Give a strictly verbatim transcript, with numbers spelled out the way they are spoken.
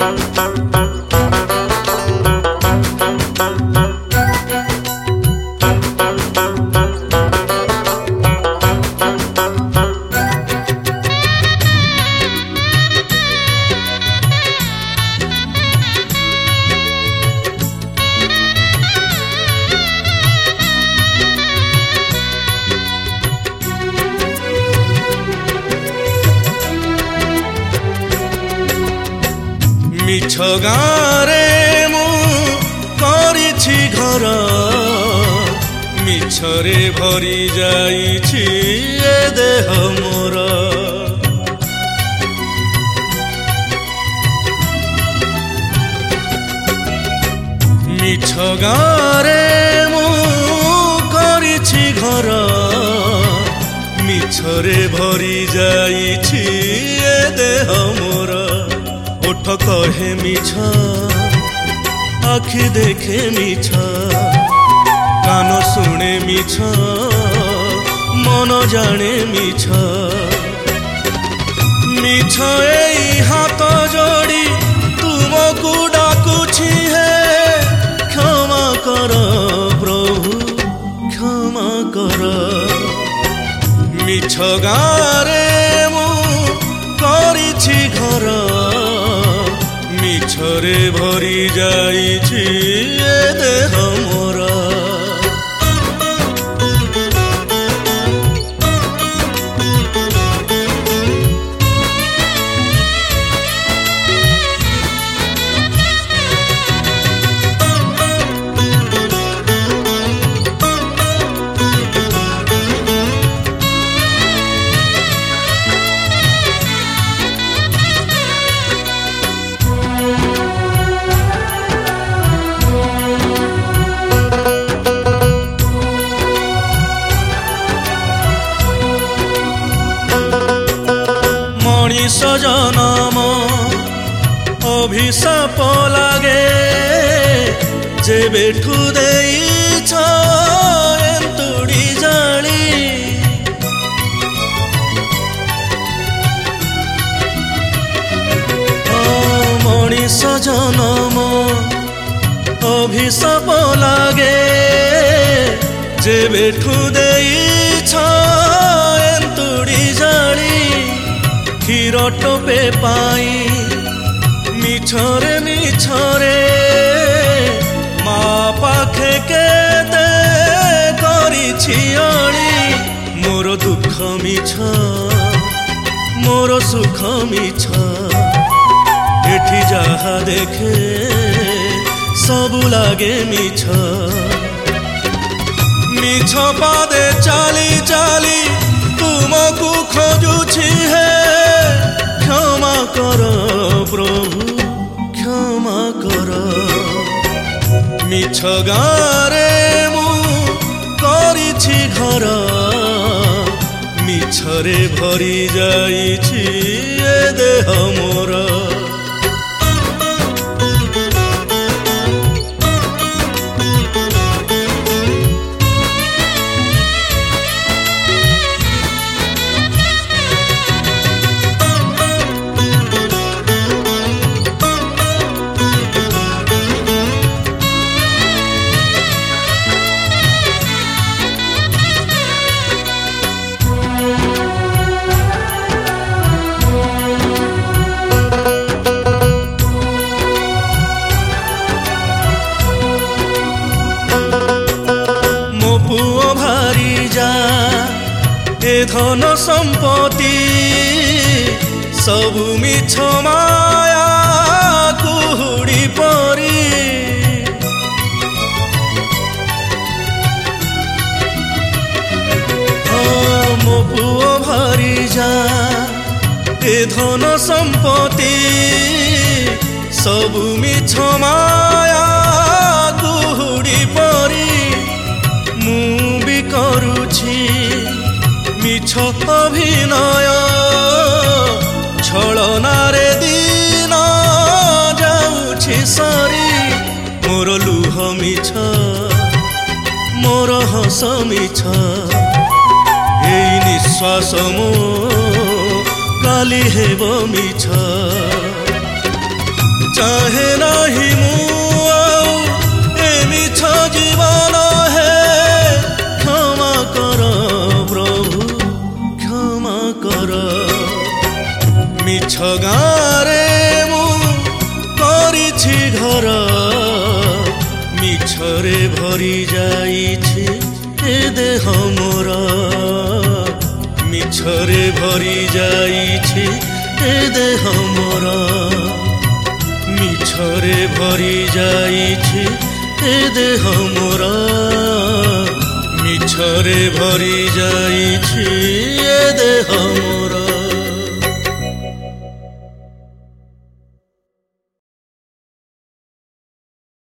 मिछ गारे मु करिछि घर मिछरे भरी जाइछि ए देह मोर मिछ गारे मु करिछि घर मिछरे भरी जाइछि ए देह मोर ओठ कहे मिछ आखि देखे मिछ कान शुणे मिछ मन जाने मिछ मिछ एई हाथ जोड़ी तुमको डाकुछि हे क्षमा कर प्रभु क्षमा कर मिछ गारे मु करिछि घर मिछरे भरी जाइछि ए देह मोर मनीष जनम अभिशाप लागे जेबेठु देइछ एन्तुडी जाली मनीष जनम अभिशाप लागे जेबेठु देइछ एन्तुडी जाली क्षीर टोपे पाई मिछरे मिछरे मा पाखे केते करिछि अली मोर दुख मिछ मोर सुख मिछ एठी जहा देखे सबु लागे मिछ मिछ पादे चाली चाली तुमको खोजुछि हे क्षमा कर प्रभु क्षमा कर मिछ गारे मु करिछि घर मिछरे भरी जाइछि ए देह मोर धन संपत्ति सबु मिछ माया कुहुड़ी परी मो पुओ भरी जा ए धन संपत्ति सबु मिछ माया कुहुड़ी परी मु भी करुछि मिछ अभिनय छलनारे दिन जाउछि सरी मोर लुह मिछ मोर हस मिछ एई निश्वास मो काली हेब मिछ चाहे नाही मु आउ ए मिछ जीवन है क्षमा कर प्रभु क्षमा कर मिछ गारे मु करिछि घर मिछरे भरी जाइछि ए देह मोर मिछरे भरी जाइछि ए देह मोर मिछरे भरी जाइछि ए देह मोर मिछरे भरी जाइछि ए देह मोर।